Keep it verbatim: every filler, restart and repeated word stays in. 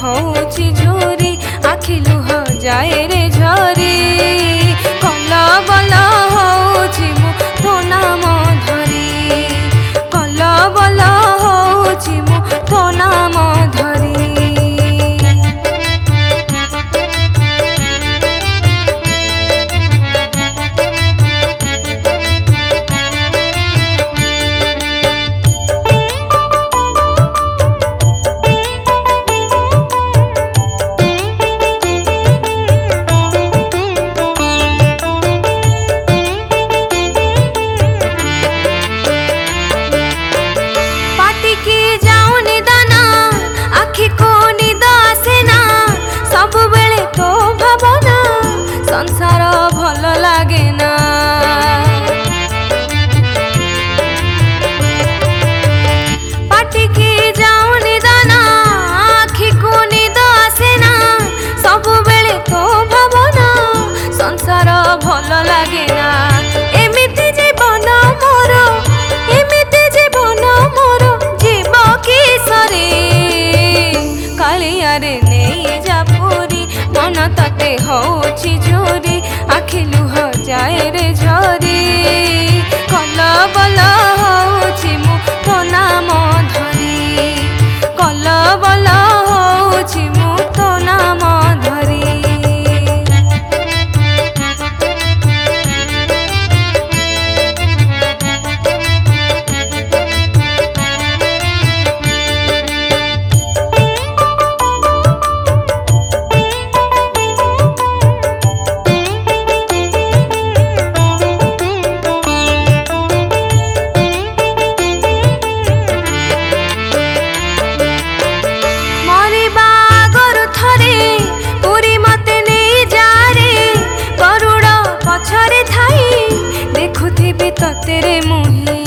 होची झोरी आखि लुह जाए रे झरी कल बल होची मु तो नाम धरी कल बल होची मु तो नाम धरी। संसार भल लागे ना पाटी की जाऊनी दाना आखि को निद आसे ना सब बेले तो भावना संसार भल लागे ना एमिति जीवन मोर एमिति जीवन मोर जीव किसरे कालिया रे नहीं जा पूरी मन तते होची झोरी आखि लुह जाए रे झरी कल बल होची मु तो नाम धरी कल बल होची मु तो नाम धरी। तेरे मुही